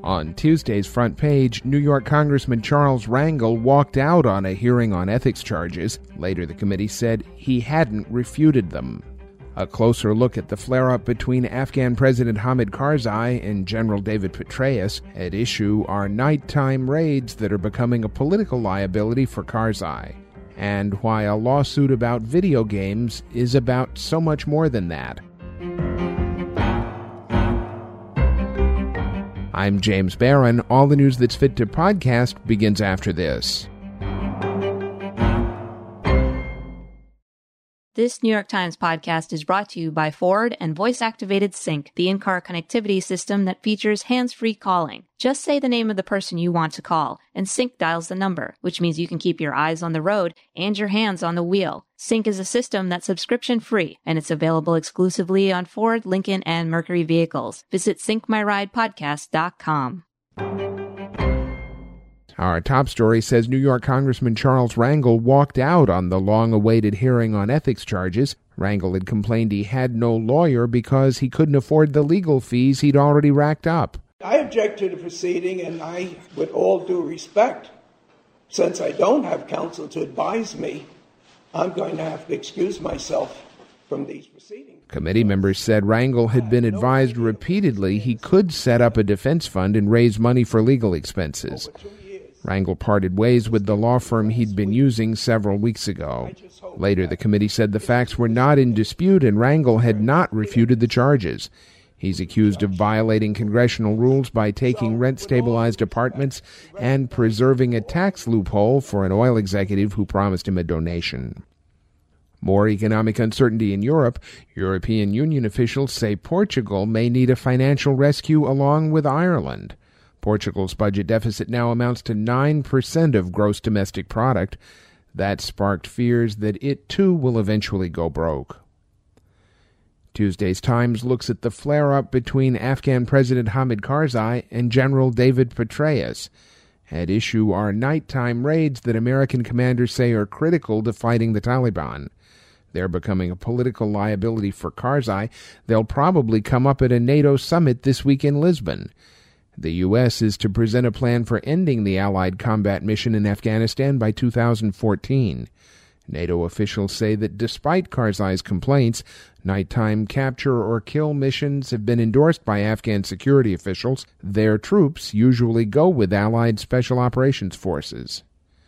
On Tuesday's front page, New York Congressman Charles Rangel walked out on a hearing on ethics charges. Later, the committee said he hadn't refuted them. A closer look at the flare-up between Afghan President Hamid Karzai and General David Petraeus. At issue are nighttime raids that are becoming a political liability for Karzai, and why a lawsuit about video games is about so much more than that. I'm James Barron. All the news that's fit to podcast begins after this. This New York Times podcast is brought to you by Ford and voice-activated Sync, the in-car connectivity system that features hands-free calling. Just say the name of the person you want to call, and Sync dials the number, which means you can keep your eyes on the road and your hands on the wheel. Sync is a system that's subscription-free, and it's available exclusively on Ford, Lincoln, and Mercury vehicles. Visit syncmyridepodcast.com. Our top story says New York Congressman Charles Rangel walked out on the long-awaited hearing on ethics charges. Rangel had complained he had no lawyer because he couldn't afford the legal fees he'd already racked up. I object to the proceeding, and I, with all due respect, since I don't have counsel to advise me, I'm going to have to excuse myself from these proceedings. Committee members said Rangel had been advised repeatedly he could set up a defense fund and raise money for legal expenses. Rangel parted ways with the law firm he'd been using several weeks ago. Later, the committee said the facts were not in dispute and Rangel had not refuted the charges. He's accused of violating congressional rules by taking rent-stabilized apartments and preserving a tax loophole for an oil executive who promised him a donation. More economic uncertainty in Europe. European Union officials say Portugal may need a financial rescue along with Ireland. Portugal's budget deficit now amounts to 9% of gross domestic product. That sparked fears that it, too, will eventually go broke. Tuesday's Times looks at the flare-up between Afghan President Hamid Karzai and General David Petraeus. At issue are nighttime raids that American commanders say are critical to fighting the Taliban. They're becoming a political liability for Karzai. They'll probably come up at a NATO summit this week in Lisbon. The U.S. is to present a plan for ending the Allied combat mission in Afghanistan by 2014. NATO officials say that despite Karzai's complaints, nighttime capture or kill missions have been endorsed by Afghan security officials. Their troops usually go with Allied Special Operations Forces.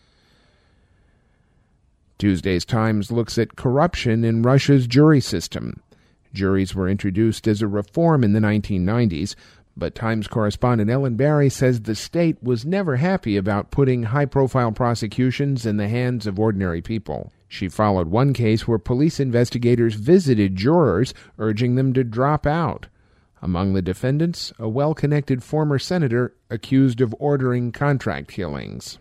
Tuesday's Times looks at corruption in Russia's jury system. Juries were introduced as a reform in the 1990s, but Times correspondent Ellen Barry says the state was never happy about putting high-profile prosecutions in the hands of ordinary people. She followed one case where police investigators visited jurors, urging them to drop out. Among the defendants, a well-connected former senator accused of ordering contract killings.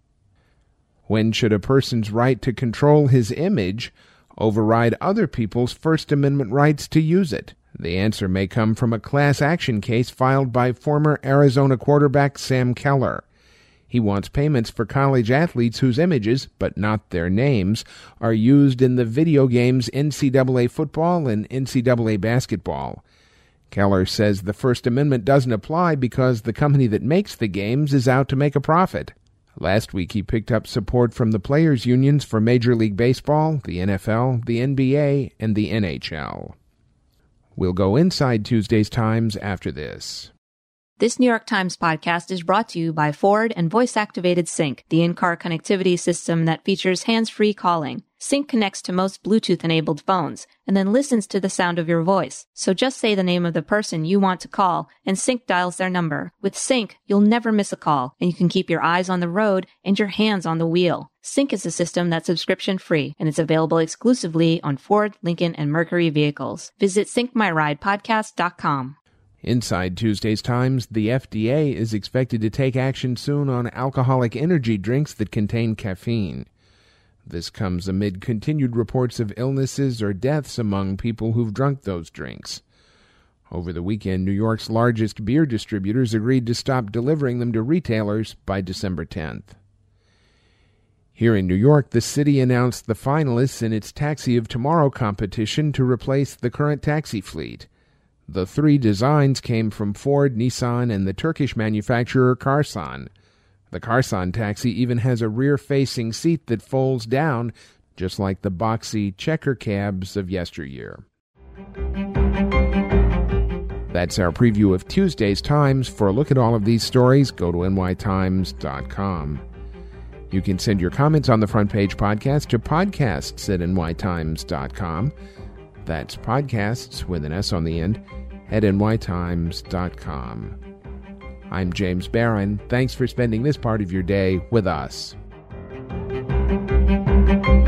When should a person's right to control his image override other people's First Amendment rights to use it? The answer may come from a class action case filed by former Arizona quarterback Sam Keller. He wants payments for college athletes whose images, but not their names, are used in the video games NCAA football and NCAA basketball. Keller says the First Amendment doesn't apply because the company that makes the games is out to make a profit. Last week he picked up support from the players' unions for Major League Baseball, the NFL, the NBA, and the NHL. We'll go inside Tuesday's Times after this. This New York Times podcast is brought to you by Ford and voice-activated Sync, the in-car connectivity system that features hands-free calling. Sync connects to most Bluetooth-enabled phones and then listens to the sound of your voice. So just say the name of the person you want to call, and Sync dials their number. With Sync, you'll never miss a call, and you can keep your eyes on the road and your hands on the wheel. Sync is a system that's subscription-free, and it's available exclusively on Ford, Lincoln, and Mercury vehicles. Visit syncmyridepodcast.com. Inside Tuesday's Times, the FDA is expected to take action soon on alcoholic energy drinks that contain caffeine. This comes amid continued reports of illnesses or deaths among people who've drunk those drinks. Over the weekend, New York's largest beer distributors agreed to stop delivering them to retailers by December 10th. Here in New York, the city announced the finalists in its Taxi of Tomorrow competition to replace the current taxi fleet. The 3 designs came from Ford, Nissan, and the Turkish manufacturer Karsan. The Karsan taxi even has a rear-facing seat that folds down, just like the boxy checker cabs of yesteryear. That's our preview of Tuesday's Times. For a look at all of these stories, go to nytimes.com. You can send your comments on the Front Page Podcast to podcasts@nytimes.com. That's podcasts with an S on the end at nytimes.com. I'm James Barron. Thanks for spending this part of your day with us.